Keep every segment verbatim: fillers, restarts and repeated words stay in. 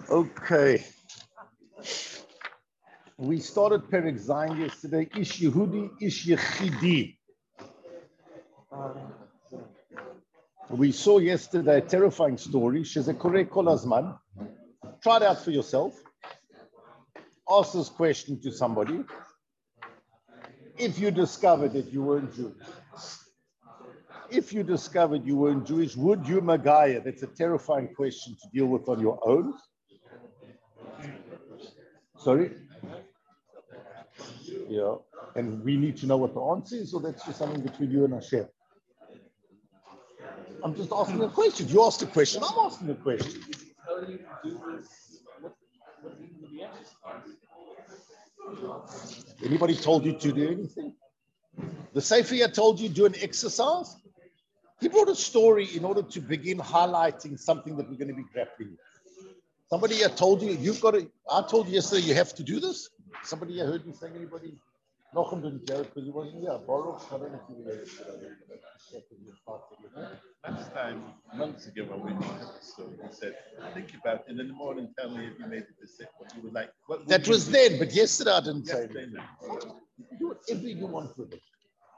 Okay. We started Perek Zayin yesterday. Ish Yehudi, Ish Yechidi. We saw yesterday a terrifying story. Shezekore Kol Hazman. Try it out for yourself. Ask this question to somebody. If you discovered that you weren't Jewish, if you discovered you weren't Jewish, would you Magaya? That's a terrifying question to deal with on your own. Sorry? Yeah. And we need to know what the answer is, or that's just something between you and Hashem? I'm just asking a question. You asked a question, I'm asking a question. Anybody told you to do anything? The Sefer told you do an exercise? He brought a story in order to begin highlighting something that we're going to be grappling with. Somebody here told you, you've got to, I told you yesterday you have to do this. Somebody here heard me saying, anybody? Nochem didn't hear it because he wasn't here. Baruch, I don't know if you were Last time, months ago, when we looked at the story, he said, think about it, and in the morning tell me if you made a decision, what you would like. What that was do? then, but yesterday I didn't Yesterday, say no. anything. Do whatever you want with it.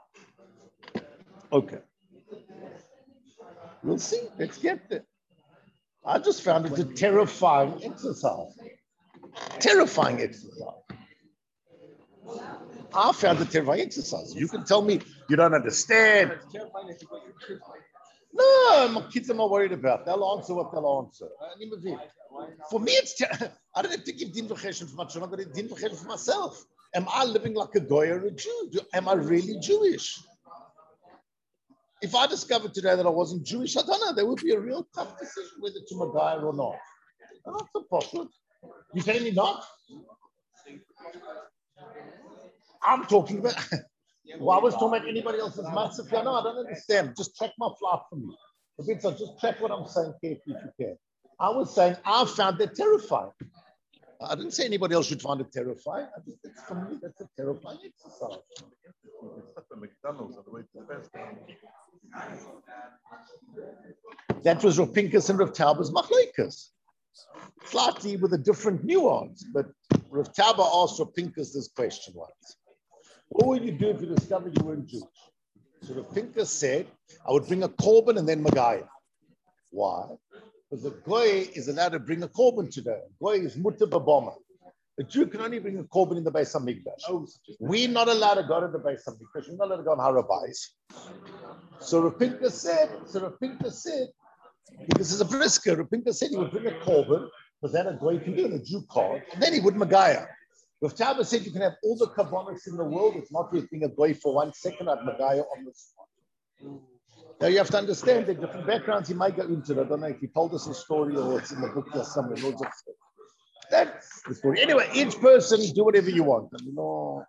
Okay. We'll see. Let's get there. I just found it a terrifying exercise. Terrifying exercise. I found it terrifying exercise. You can tell me you don't understand. No, my kids are not worried about. They'll answer what they'll answer. For me, it's ter- I don't have to give din v'chesed for much. I'm not going to din v'chesed for myself. Am I living like a goy or a Jew? Am I really Jewish? If I discovered today that I wasn't Jewish, I don't know. There would be a real tough decision whether to Magaya or not. I'm not so possible. You telling me not? I'm talking about. Well, I was talking about anybody else's massive. Yeah, no, I don't understand. Just check my flight for me. So just check what I'm saying carefully if you can. I was saying I found that terrifying. I didn't say anybody else should find it terrifying. I just think for me that's a terrifying exercise. McDonald's on the way to the best. That was Rav Pinkus and Rav Tauber's machlokes. Slightly with a different nuance, but Rav Tauber asked Rav Pinkus this question once. What would you do if you discovered you weren't Jewish? So Rav Pinkus said, I would bring a korban and then Magaya. Why? Because the goy is allowed to bring a korban today. Goy is mutter b'boma. A Jew can only bring a korban in the Beis HaMikdash. Oh, we're not allowed to go to the Beis HaMikdash. We're not allowed to go on Har HaBayis. So Rav Pinkus said, so Rav Pinkus said, because it's a brisker, Rav Pinkus said he would bring a korban, because then a goy can do it, a Jew can't, and then he would Magaya. Rav Tauber said you can have all the kabbalas in the world. It's not worth being a goy for one second at Magaya on the spot. Now you have to understand the different backgrounds he might go into. I don't know if he told us a story or it's in the book or somewhere. That's the story. Anyway, each person do whatever you want. I mean, no.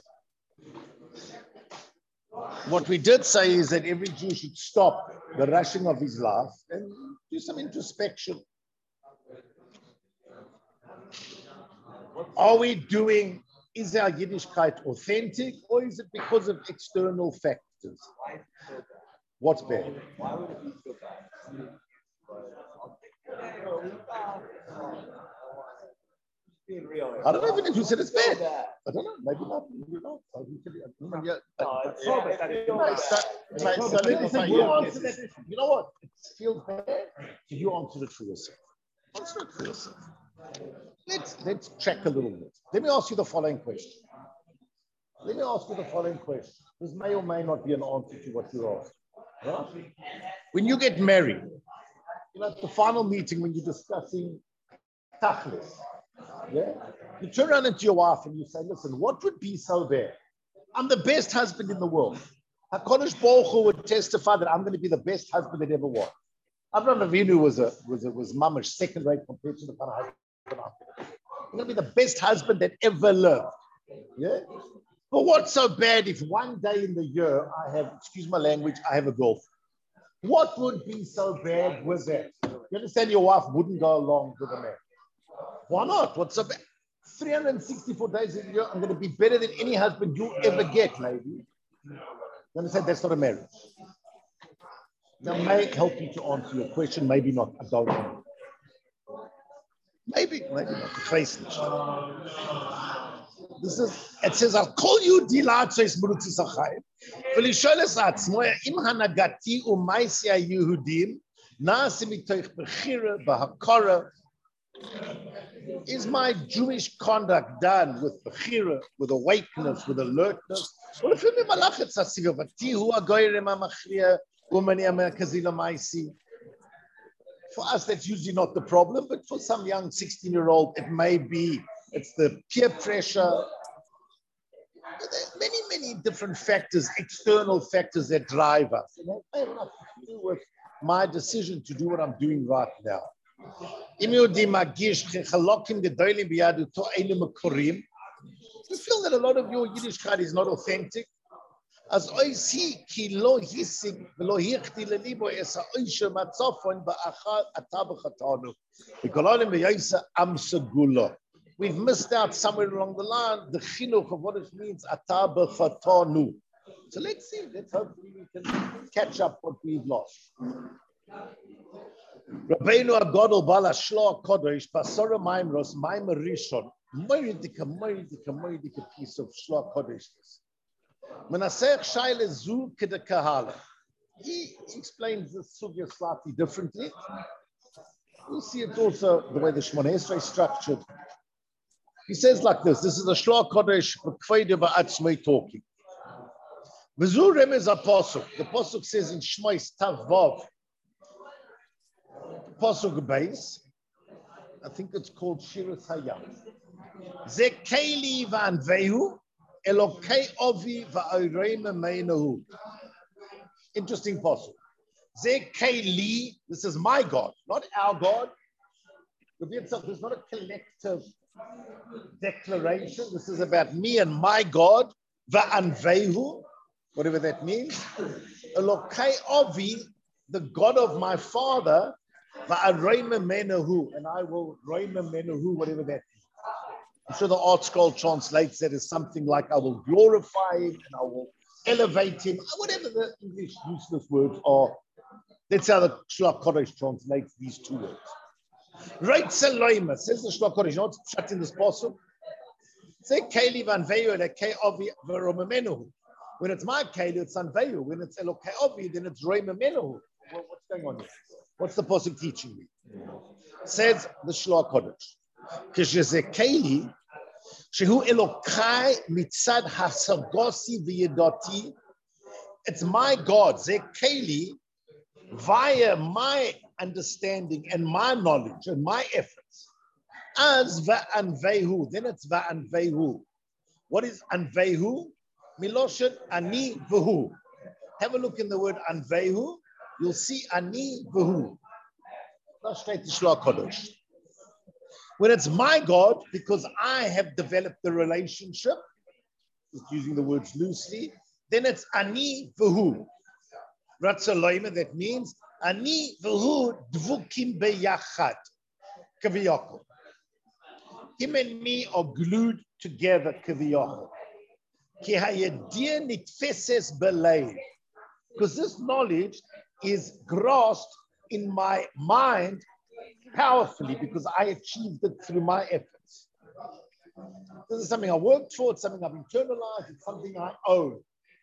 What we did say is that every Jew should stop the rushing of his life and do some introspection. Are we doing, is our Yiddishkeit authentic or is it because of external factors? What's bad? Why would it be so bad? I don't know even if you said it's bad. I don't know. Maybe not. Maybe not. I can tell you. You know what? It feels bad. So you answer it for yourself. Answer it for yourself. Let's let's check a little bit. Let me ask you the following question. Let me ask you the following question. This may or may not be an answer to what you're asking. Right? When you get married, you know, at the final meeting when you're discussing tachlis, yeah, you turn around to your wife and you say, "Listen, what would be so bad? I'm the best husband in the world. HaKadosh Baruch Hu would testify that I'm going to be the best husband that ever was. Avraham Avinu was a was a, was mamash second rate compared to the kind of husband I'm going to be the best husband that ever lived. Yeah." But what's so bad if one day in the year I have, excuse my language, I have a girlfriend? What would be so bad with that? You understand your wife wouldn't go along with a man. Why not? What's so bad? three hundred sixty-four days a year, I'm going to be better than any husband you'll ever get, lady. You understand? That's not a marriage. That may help you to answer your question, maybe not. I don't know. Maybe, maybe not. This is, it says, I'll call you Dilat says Muruti Sachayim. Velisholes Atzmoya im Hanagati umaisia Yehudim Nasi mitoich bechira bahakara. Is my Jewish conduct done with bechira, with awakeness, with alertness? Well, if you malach it's asiva, but tihu agoyre mamachria umani amerkazila maisi. For us, that's usually not the problem, but for some young sixteen-year-old, it may be. It's the peer pressure. There are many, many different factors, external factors that drive us. And that may have nothing to do with my decision to do what I'm doing right now. We feel that a lot of your Yiddishkeit is not authentic. As I see, ki lo hisig lo hichti lelibo esa oisha matzofon ba'achad atabachatanu. Ikololim be'yisa amsagulo. We've missed out somewhere along the line the chinuch of what it means atabachatanu. So let's see. Let's hopefully we can catch up what we've lost. Rabbeinu Agadol Bala Shloah Kodesh Basara Maimros Maimar Rishon Moedika Moedika Moedika piece of Shloah Kodesh. Menasech Shaila Zu Keda Kahala. He explains this sugya slightly differently. We'll see it also the way the Shmoneh Esrei is structured. He says like this: this is a Shloah Kodesh B'Kfeide Ba'atzmei talking. V'zu remez HaPosuk. The Posuk says in Shmois Tav Vav. Posuk base, I think it's called Shiras Hayam. Ze Keli v'anvehu, Elokei ovi v'oreim meinahu. Interesting posuk. Ze Keli, this is my God, not our God. There's not a collective declaration. This is about me and my God. V'anvehu, whatever that means. Elokei ovi, the God of my father. And I will Reima Menahu, whatever that is. I'm sure the Art Scroll translates that as something like I will glorify him and I will elevate him, whatever the English useless words are. That's how the Shloah Kodesh translates these two words. Right Saloima says the Shloah Kodesh, not shut in this possible. Say Keli van Veyu and Kei Ovi Veromemenahu. When it's my Keli, it's Anveyu. When it's Elokei Ovi, then it's Reima Menahu. Well, what's going on here? What's the Pasuk teaching me? Says the Shloah Kodesh. Keshezekeli, shehu Elokai mitzad hasagosi v'yedoti. It's my God, Zekeli, via my understanding and my knowledge and my efforts. As va'anvehu, then it's va'anvehu. What is anvehu? Miloshet ani v'hu. Have a look in the word anvehu. You'll see ani v'hu. That's straight to Shloah Kodesh. When it's my God, because I have developed the relationship, just using the words loosely, then it's ani v'hu. Ratzaloima, that means ani v'hu dvukim beyachad. Kaviyachol. Him and me are glued together, kaviyachol. Ki hayedir nitfeses belev. Because this knowledge is grasped in my mind powerfully because I achieved it through my efforts. This is something I worked for, it's something I've internalized, it's something I own.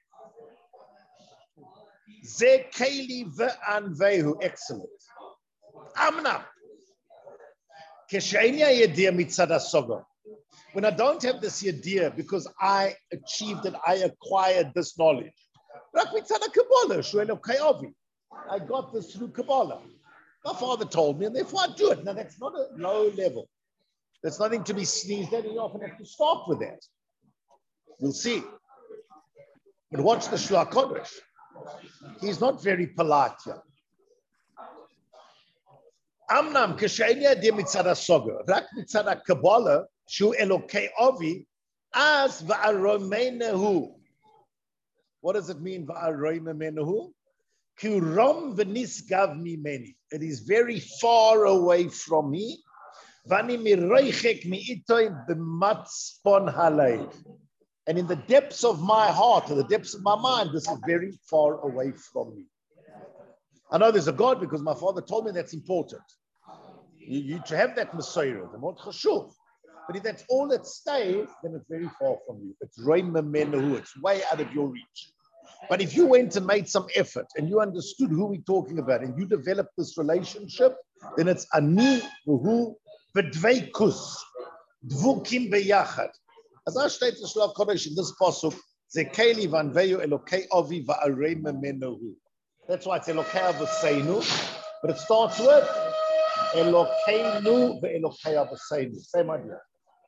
Ze keli ve'anvehu, excellent. Amna. Keshenia yedia mitzad hasoga. When I don't have this idea because I achieved it, I acquired this knowledge. Rak mitzad haKabbalah, shuelo kayovi. I got this through Kabbalah. My father told me, and therefore I do it. Now, that's not a low level. That's nothing to be sneezed at. You often have to start with that. We'll see. But watch the Shloah Kodesh. He's not very polite here. Amnam k'sheinia de mitzad hasoga. Rak mitzad haKabbalah, shu Elokei ovi, as va'aromenehu. What does it mean, va'aromenehu? Kuram v'nisgav mimeni. It is very far away from me. Vani miroichek mi'itoy b'matzpon haleiv. And in the depths of my heart, or the depths of my mind, this is very far away from me. I know there's a God because my father told me that's important. You, you to have that Messiah, the more chashuv. But if that's all that stays, then it's very far from you. It's rein memenahu. It's way out of your reach. But if you went and made some effort and you understood who we're talking about and you developed this relationship, then it's ani uhu bedveikus dvukim beyachad. As I state the Shlach Kodesh in this pasuk, zekeli vanveyu elokei avi va'arei memenahu. That's why it's elokei avaseinu, but it starts with elokeinu ve'elokei avaseinu. Same idea.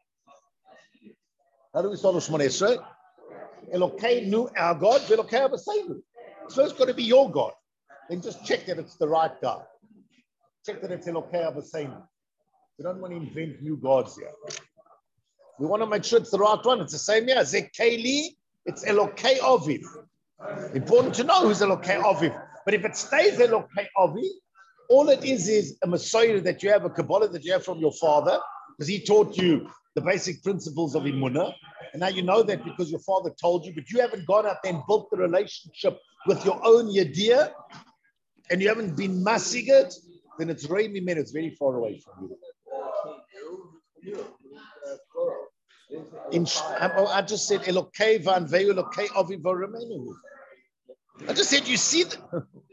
How do we start with Shmoneh Esrei? Elokeinu, our God, ve'elokei avaseinu. It's first got to be your God. Then just check that it's the right God. Check that it's elokei avaseinu. We don't want to invent new gods here. We want to make sure it's the right one. It's the same here. Zekeli, it's Elokei Aviv. Important to know who's Elokei Aviv. But if it stays Elokei Aviv, all it is is a Messiah that you have, a Kabbalah that you have from your father, because he taught you the basic principles of Imunah. And now you know that because your father told you, but you haven't gone out there and built the relationship with your own Yediyah, and you haven't been massing it, then it's Rei Mimen, it's very far away from you. In, I just said Elokei vanveyu Elokei aviv v'ramenu. I just said you see the.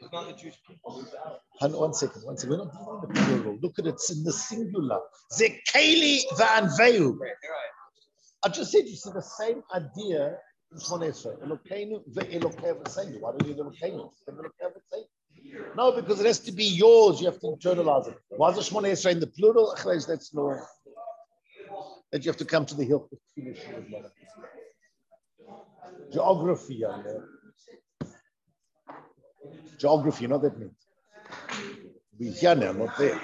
One second, one second. We're not doing the plural. Look at it, it's in the singular. Zekeli vanveyu. I just said you see the same idea in Shmoneh Esrei. Elokeinu ve'elokei v'seinu. Why do you need Elokeinu? No, because it has to be yours. You have to internalize it. Why is the Shmoneh Esrei in the plural? That's no. That you have to come to the hill. Geography, young man. Geography, you know what that means? We're here now, not there.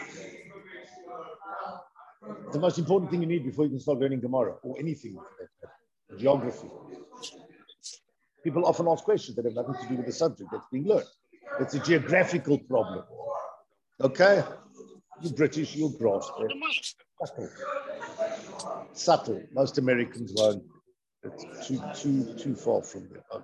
The most important thing you need before you can start learning Gemara or anything. Geography. People often ask questions that have nothing to do with the subject that's being learned. It's a geographical problem. Okay? You British, you'll grasp it. Subtle. Subtle. Most Americans won't. It's too, too, too far from there.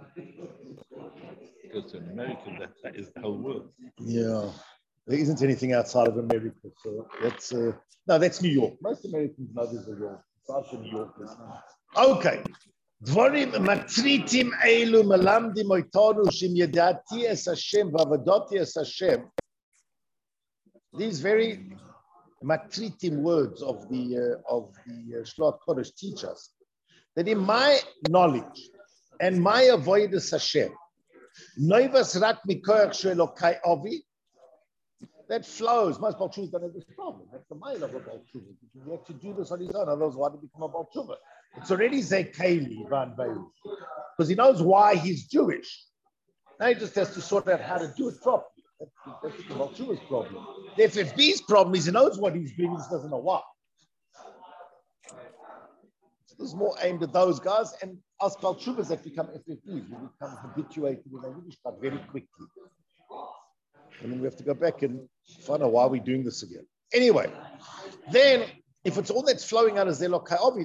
Because in America, that, that is the whole world. Yeah. There isn't anything outside of America. So that's, uh, no, that's New York. Most Americans know there's a world. Aside from New York, there's not. Okay. Dvorim matritim eilu melamdim oitanu shim yedati es Hashem v'avadoti es Hashem. These very matritim words of the uh, of the uh, Shlach Kodesh teach us that in my knowledge and my avoidance Hashem, noivas rak mikoach shelokai avi, that flows. Most Baal Teshuvos don't have this problem. That's the mind of a Baal Teshuva. You have to do this on his own, otherwise why did he become a Baal Teshuva? It's already Zekeli Van Beyu, because he knows why he's Jewish. Now he just has to sort out how to do it properly. That's, that's the Baal Teshuva's problem. The F F B's problem is he knows what he's doing, he just doesn't know why. So this is more aimed at those guys, and us Baal Teshuvas that become F F Bs, we become habituated with our Yiddishkeit very quickly. And then we have to go back and find out why we're doing this again. Anyway, then if it's all that's flowing out as Elokei Avi,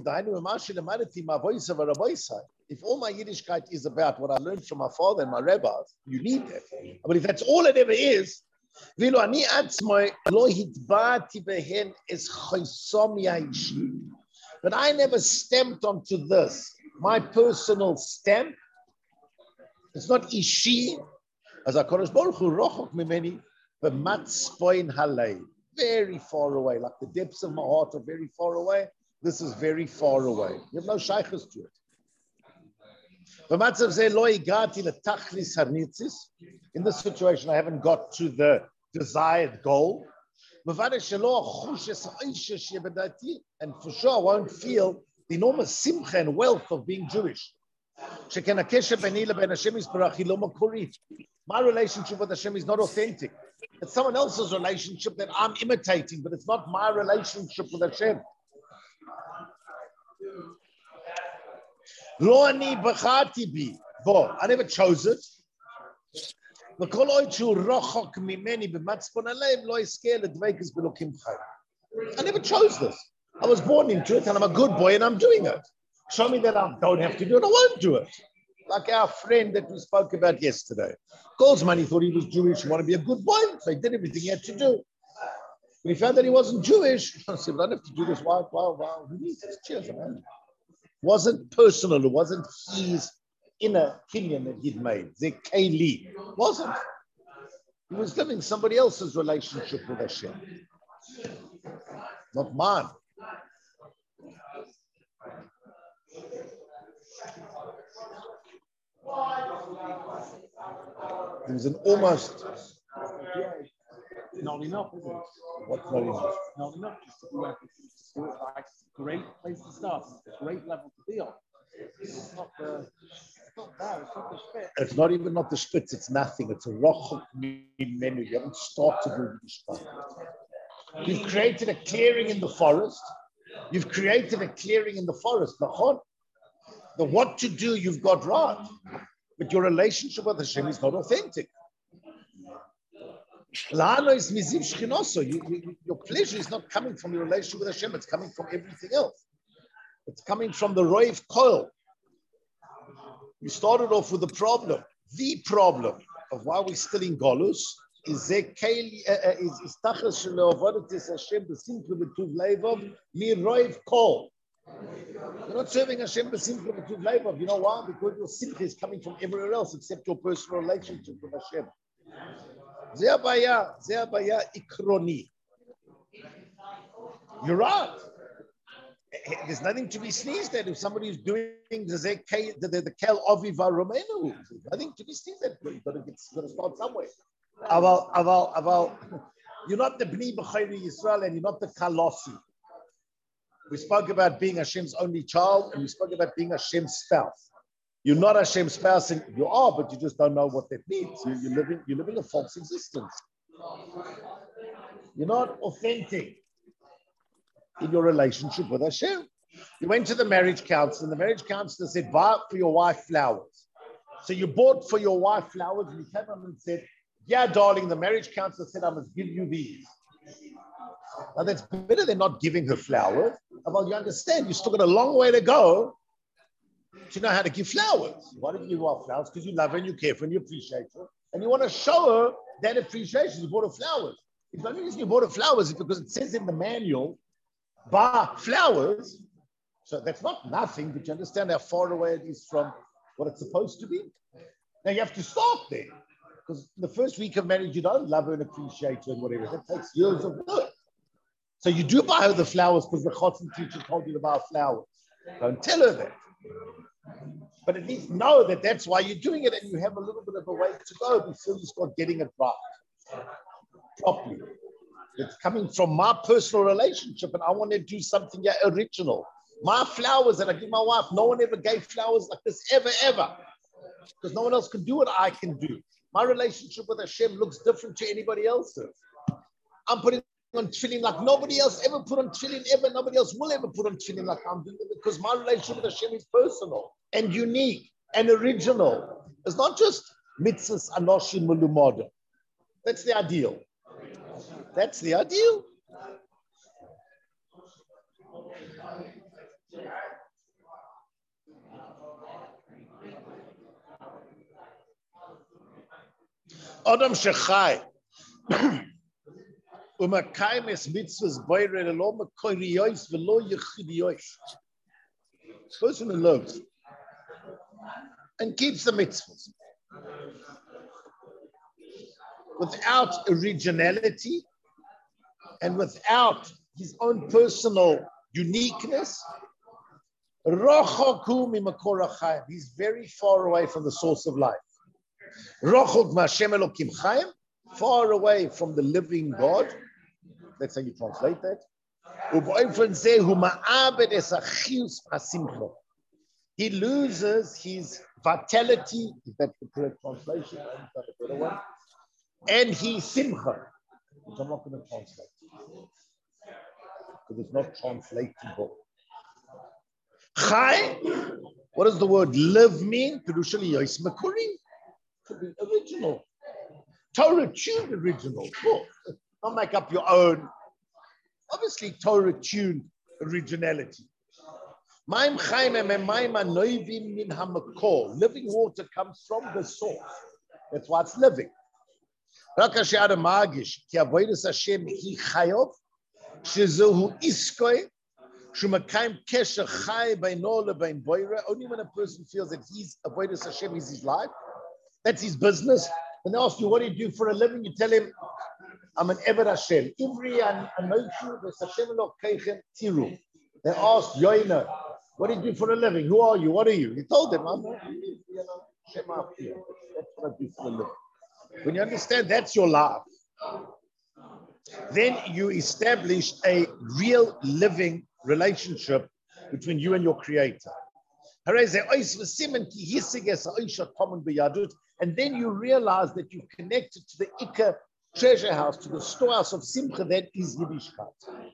if all my Yiddishkeit is about what I learned from my father and my rabbis, you need that. But if that's all it ever is, but I never stamped onto this my personal stamp. It's not ishi. As HaKadosh Baruch Hu rochok mimeni b'matzpoin halei, very far away, like the depths of my heart are very far away. This is very far away. You have no shaykhs to it. B'matzav zeh lo igati letachlis hanitzis. In this situation, I haven't got to the desired goal. And for sure, I won't feel the enormous simcha and wealth of being Jewish. My relationship with Hashem is not authentic. It's someone else's relationship that I'm imitating, but it's not my relationship with Hashem. I never chose it. I never chose this. I was born into it, and I'm a good boy, and I'm doing it. Show me that I don't have to do it, I won't do it. Like our friend that we spoke about yesterday. Goldsman, he thought he was Jewish, he wanted to be a good boy, so he did everything he had to do. When he found that he wasn't Jewish, he said, I don't have to do this. Wow, wow, wow. Who needs this? Cheers, man. It wasn't personal. It wasn't his inner opinion that he'd made. Zekeli. Wasn't. He was living somebody else's relationship with Hashem. Not mine. It was an almost... Not enough, is it? What's not enough? Not enough. Just to do it. Just do it right. It's a great place to start. It's a great level to be on. It's not the... It's not that. It's not the spit. It's not even not the spitz. It's nothing. It's a rochok menu. You haven't started with the spitz. You've created a clearing in the forest. You've created a clearing in the forest. The what to do you've got right. But your relationship with Hashem is not authentic. You, you, your pleasure is not coming from your relationship with Hashem. It's coming from everything else. It's coming from the Roiv Koil. We started off with the problem. The problem of why we're still in Golus is is tachas shelo avodas Hashem b'simcha b'tuv levav mi Roiv Koil. You're not serving Hashem b'simcha b'tuv levav. You know why? Because your simcha is coming from everywhere else except your personal relationship with Hashem. Ze abaya, ze abaya ikroni. You're right. There's nothing to be sneezed at if somebody is doing the the the kel oviva romenu. There's nothing to be sneezed at. You've got to get, got to start somewhere. Aval, aval, aval. You're not the bnei b'chayri Yisrael and you're not the kalossi. We spoke about being Hashem's only child and we spoke about being Hashem's spouse. You're not Hashem's spouse, and you are, but you just don't know what that means. You, you're living, you're living a false existence. You're not authentic in your relationship with Hashem. You went to the marriage counselor, and the marriage counselor said, buy for your wife flowers. So you bought for your wife flowers, and you came up and said, yeah, darling, the marriage counselor said, I must give you these. Now that's better than not giving her flowers. Well, you understand, you still got a long way to go to know how to give flowers. Why do you give her flowers? Because you love her and you care for her and you appreciate her. And you want to show her that appreciation. You bought her flowers. If the only reason you bought her flowers is because it says in the manual, buy flowers. So that's not nothing, but you understand how far away it is from what it's supposed to be. Now you have to start there. Because the first week of marriage, you don't love her and appreciate her and whatever. That takes years of work. So you do buy her the flowers because the chotzer teacher told you to buy flowers. Don't tell her that. But at least know that that's why you're doing it and you have a little bit of a way to go before you start getting it right properly. It's coming from my personal relationship and I want to do something yeah, original. My flowers that I give my wife, no one ever gave flowers like this ever, ever. Because no one else can do what I can do. My relationship with Hashem looks different to anybody else's. I'm putting on tefillin like nobody else ever put on tefillin ever. Nobody else will ever put on tefillin like I'm doing it because my relationship with Hashem is personal and unique and original. It's not just mitzvahs anoshim mulumoda. That's the ideal. That's the ideal. Adam shechai. Umakayim es mitzvahs boire lo mekoiriyos velo yechidiyos. Person who loves and keeps the mitzvahs without originality and without his own personal uniqueness, rochoku mimakor hachayim. He's very far away from the source of life. Rochok ma'Hashem Elokim Chaim, far away from the living God. That's how you translate that. He loses his vitality, if that's the correct translation, I found a better one, and his simcha, which I'm not going to translate, because it's not translatable. Chai, what does the word live mean? Could be original. Torah tuned original. Cool. Don't make up your own. Obviously, Torah tuned originality. Living water comes from the source. That's why it's living. רק השאר המאגיש, כי avodas Hashem היא חייב, שזהו עסקוי, שהוא מקיים קשר חי בינו לבין בורא. Only when a person feels that his avodas Hashem is his life, that's his business. And they ask you, what do you do for a living? You tell him, I'm an Eved Hashem. Ivri and Anochu, the Hashem Elokeichem Tiru. They asked Yoina, what do you do for a living? Who are you? What are you? He told them, I'm a Shema. That's what I do for a living. When you understand that's your life, then you establish a real living relationship between you and your Creator. And then you realize that you've connected to the Ikka treasure house, to the storehouse of Simcha, that is Yiddishkeit.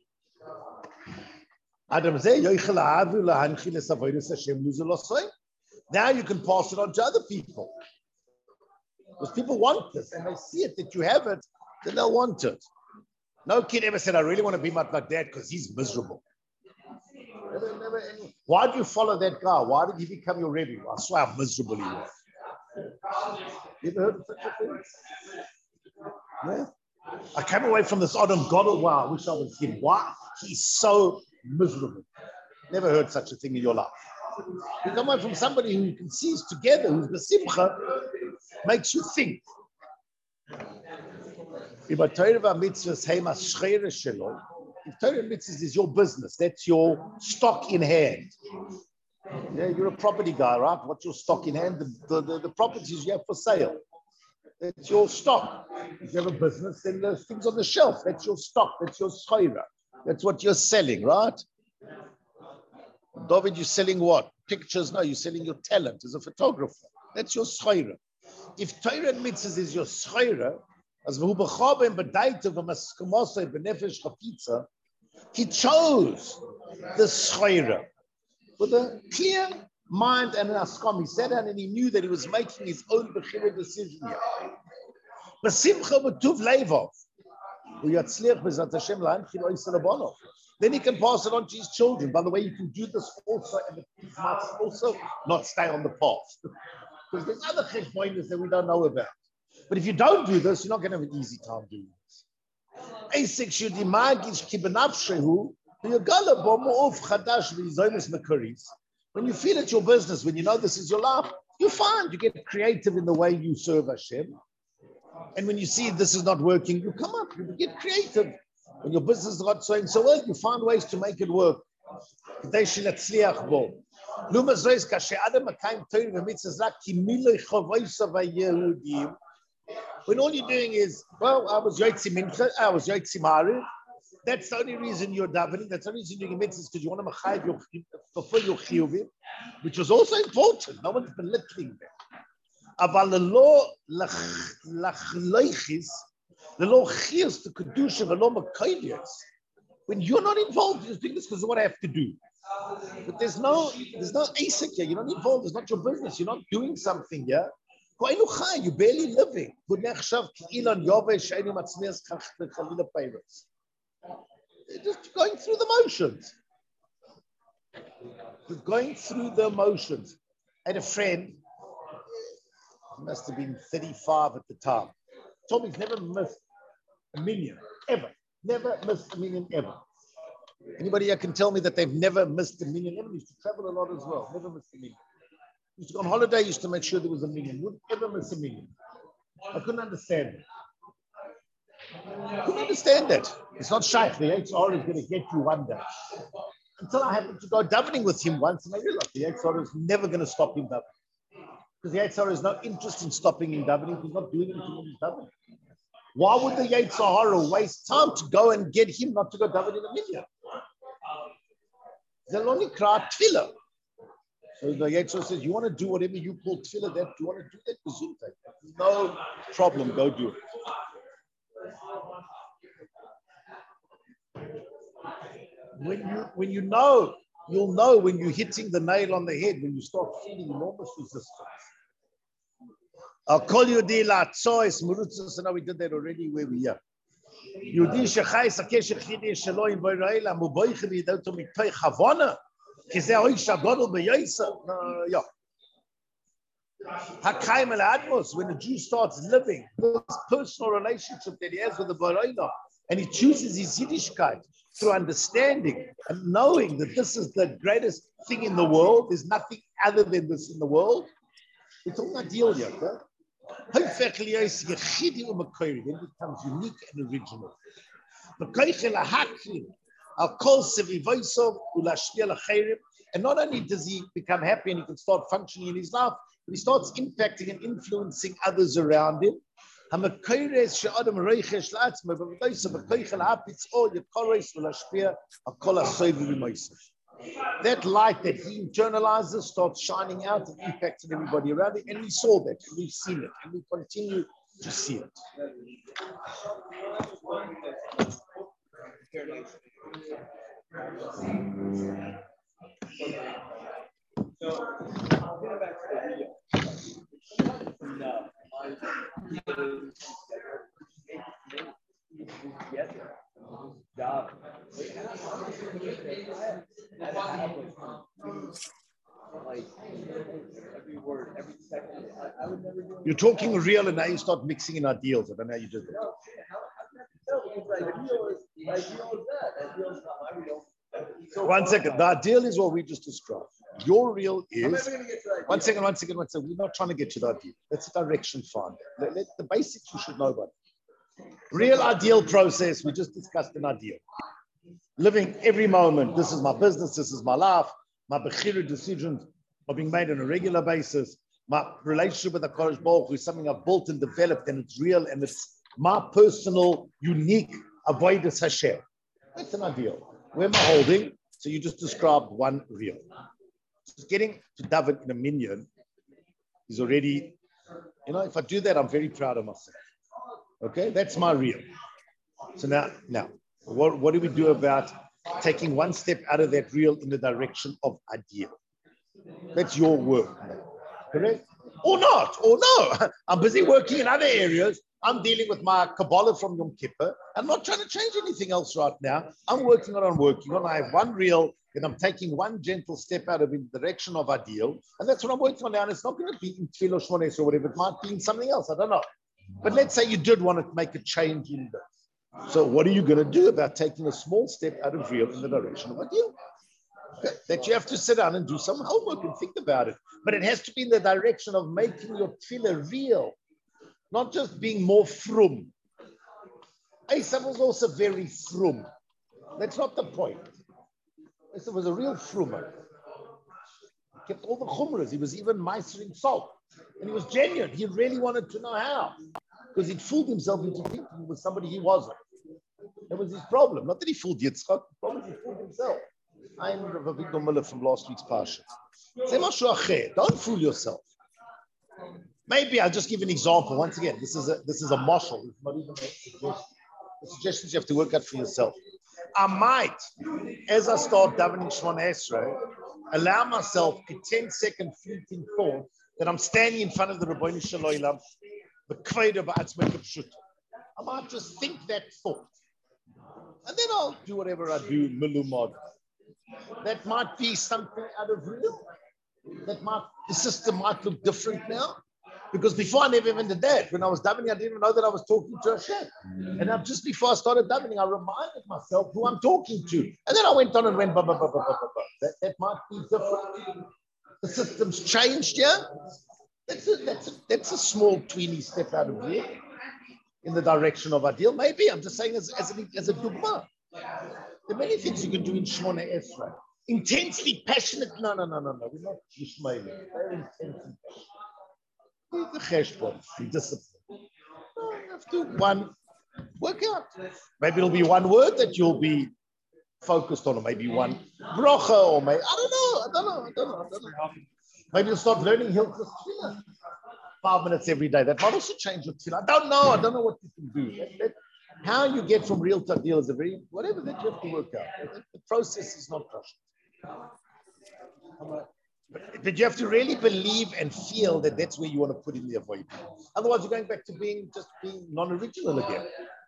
Now you can pass it on to other people. Because people want this and they see it, that you have it, then they'll want it. No kid ever said, I really want to be like dad because he's miserable. Never, never any. Why do you follow that guy? Why did he become your Rebbe? I swear how miserable he was. You ever heard of such a thing? Yeah. I came away from this Adam Godel. Wow, I wish I was him. Why? He's so miserable. Never heard such a thing in your life. You come away from somebody who you can see is together, who's the Simcha, makes you think. If Torah mitzvahs is your business, that's your stock in hand. Yeah, you're a property guy, right? What's your stock in hand? The, the, the, the properties you have for sale. That's your stock. If you have a business, then there's things on the shelf. That's your stock. That's your schoira. That's what you're selling, right? David, you're selling what? Pictures? No, you're selling your talent as a photographer. That's your schoira. If Torah and mitzvahs is your schoira, as he chose the schoira with a clear mind and an askom. He sat down and he knew that he was making his own bechira decision here. Then he can pass it on to his children. By the way, you can do this also, and it must also not stay on the path. Because there's other cheshbonos that we don't know about. But if you don't do this, you're not going to have an easy time doing this. When you feel it's your business, when you know this is your life, you find you get creative in the way you serve Hashem. And when you see this is not working, you come up, you get creative. When your business is not going so well, you find ways to make it work. When all you're doing is, well, I was Yotzi Mincha, I was Yotzi Mari. That's the only reason you're davening. That's the only reason you're doing mitzvahs, because you want to machayev your, fulfill your chiyuvim, which was also important. No one's belittling that. Aval the law lachleichis, the law chiyus to kedusha, the law makaylias. When you're not involved, you're just doing this because of what I have to do. But there's no, there's no asik here. You're not involved. It's not your business. You're not doing something here. You're barely living. Just going through the motions. Just going through the motions. I had a friend, he must have been thirty-five at the time. Told me he's never missed a million, ever. Never missed a million, ever. Anybody here can tell me that they've never missed a million? Ever used to travel a lot as well. Never missed a million. Used to go on holiday, used to make sure there was a million. Wouldn't ever miss a million. I couldn't understand it. I couldn't understand that. It's not shaykh. The H R is going to get you one day. Until I happened to go davening with him once, and I realized the H R is never going to stop him davening. Because the H R has no interest in stopping him davening. He's not doing anything when he's davening. Why would the Yetzirah waste time to go and get him not to go daven in a million? They'll only cry tefillah. So the Yetzirah says, you want to do whatever you call tefillah, that you want to do that, gesundheit. No problem, go do it. When you when you know, you'll know when you're hitting the nail on the head, when you start feeling enormous resistance. I'll call you the Latzois Murutzos, and now we did that already where we are. Yudi Shechai Sakesh Chidi Shelo in Boiraila Muboich Vidato Mitay Havana. Is there Oisha Godel Beyaisa? Yeah. Hakaim al Admos, when a Jew starts living this personal relationship that he has with the Baroila, and he chooses his Yiddishkeit through understanding and knowing that this is the greatest thing in the world, there's nothing other than this in the world, it's all not deal yet. Huh? Then it becomes unique and original. And not only does he become happy and he can start functioning in his life, but he starts impacting and influencing others around him. That light that he internalizes starts shining out and impacting everybody around it. And we saw that, and we've seen it, and we continue to see it. So, I'll get back to the video. No, I get it. Job. Like every word, every second. I, I would never do it. You're talking real, and now you start mixing in ideals. I don't know how you did that. No, how, how can I tell? Because ideal is ideal is that. Ideal is not my real. So one second. The ideal is what we just described. Your real is. I'm never gonna get to that one second, one second, one second. We're not trying to get to the ideal. That's a direction finder. Let, let, the basics you should know about. Real ideal process. We just discussed an ideal. Living every moment. This is my business. This is my life. My bechira decisions are being made on a regular basis. My relationship with the Kodesh Baruch Hu is something I've built and developed, and it's real, and it's my personal, unique avodas Hashem. That's an ideal. Where am I holding? So you just described one real. Just getting to daven in a minyan is already, you know, if I do that, I'm very proud of myself. Okay, that's my real. So now, now, what, what do we do about taking one step out of that real in the direction of ideal? That's your work, correct? Or not, or no. I'm busy working in other areas. I'm dealing with my Kabbalah from Yom Kippur. I'm not trying to change anything else right now. I'm working on, I'm working on. I have one real, and I'm taking one gentle step out of in the direction of ideal. And that's what I'm working on now. And it's not going to be in Tefillah Shmones or whatever. It might be in something else. I don't know. But let's say you did want to make a change in this. So what are you going to do about taking a small step out of real in the direction of ideal? Okay. That you have to sit down and do some homework and think about it. But it has to be in the direction of making your tefillah real. Not just being more frum. Esav was also very frum. That's not the point. Esav was a real frumer. He kept all the chumras. He was even meistering salt. And he was genuine. He really wanted to know how. Because he'd fooled himself into thinking he was somebody he wasn't. That was his problem. Not that he fooled Yitzchak. The problem is he fooled himself. I'm Rav Avigdor Miller from last week's Parsha. Don't fool yourself. Maybe I'll just give an example. Once again, this is a this is a marshal. It's not even a suggestion. The suggestions you have to work out for yourself. I might, as I start davening Shemona Esrei, allow myself a ten second fleeting thought that I'm standing in front of the Ribbono Shel Olam, the Kveda Ba'atzmei K'pshuto. I might just think that thought. And then I'll do whatever I do, milumad. That might be something out of real. That might, the system might look different now. Because before I never even did that. When I was davening, I didn't even know that I was talking to Hashem. And I, just before I started davening, I reminded myself who I'm talking to. And then I went on and went, bah, bah, bah, bah, bah, bah. That, that might be different. The system's changed, yeah? That's a, that's a, that's a small, tweeny step out of real in the direction of ideal. Maybe, I'm just saying as, as, a, as a dugma. There are many things you can do in Shemona Esrei. Intensely passionate. No, no, no, no, no. We're not Yishmaelim. Very intensely passionate. The cheshbon, the discipline. No, you have to one work out. Maybe it'll be one word that you'll be focused on, or maybe one bracha, or maybe I don't know, I don't know, I don't know, I don't know. Maybe you'll start learning Hilchos Tefillah five minutes every day. That might also change your tefillah. I don't know. I don't know what you can do. That, that, how you get from real to ideal is a very whatever that you have to work out. The, the process is not rushed. But, but you have to really believe and feel that that's where you want to put in the avoid. Otherwise, you're going back to being just being non-original again.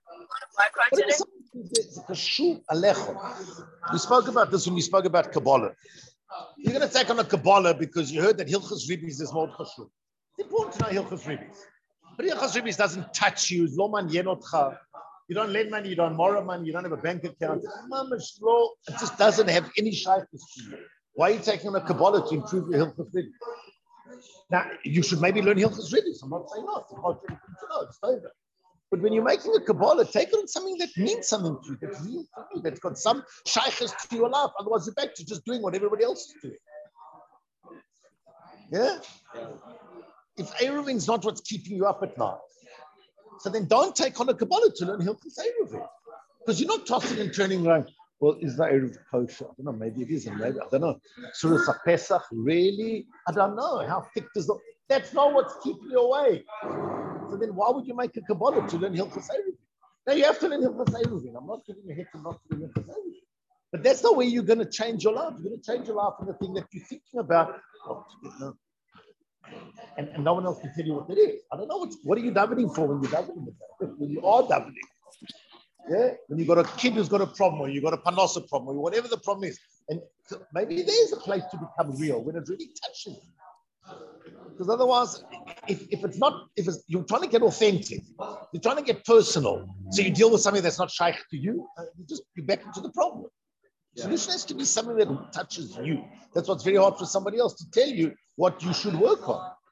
We spoke about this when we spoke about Kabbalah. You're going to take on a Kabbalah because you heard that Hilchos Ribis is more chashuv. It's important to know Hilchos Ribis. But Hilchos Ribis doesn't touch you. Loman yenotcha. You don't lend money, you don't borrow money, you don't have a bank account. Mamash law, it just doesn't have any shaykhs to you. Why are you taking on a Kabbalah to improve your Hilchos Ribis? Now, you should maybe learn Hilchos Ribis. I'm not saying not. It's hard for anything to know. It's over. But when you're making a Kabbalah, take it on something that means something to you, that's real to you, that's got some shaykhs to your life. Otherwise, you're back to just doing what everybody else is doing. Yeah? If Eruvin's not what's keeping you up at night, so then don't take on a Kabbalah to learn Hilchos Eruvin. Because you're not tossing and turning around, well, is that Eruv kosher? I don't know, maybe it isn't, maybe, I don't know. Surah Pesach, really? I don't know. How thick does that? That's not what's keeping you away. So then why would you make a Kabbalah to learn Hilchos Eruvin? Now you have to learn Hilchos Eruvin. I'm not giving you a hit and not to learn Hilchos Eruvin. But that's the way you're going to change your life. You're going to change your life from the thing that you're thinking about. Oh, no. And, and no one else can tell you what it is. I don't know what's, what are you davening for when you're davening with that? When you are davening. Yeah? When you've got a kid who's got a problem, or you've got a panosa problem, or whatever the problem is. And so maybe there's a place to become real when it really touches you. Because otherwise, if, if it's not, if it's, you're trying to get authentic, you're trying to get personal, so you deal with something that's not shaykh to you, uh, you just, you're back into the problem. The solution has to be something that touches you. That's what's very hard for somebody else to tell you what you should work on.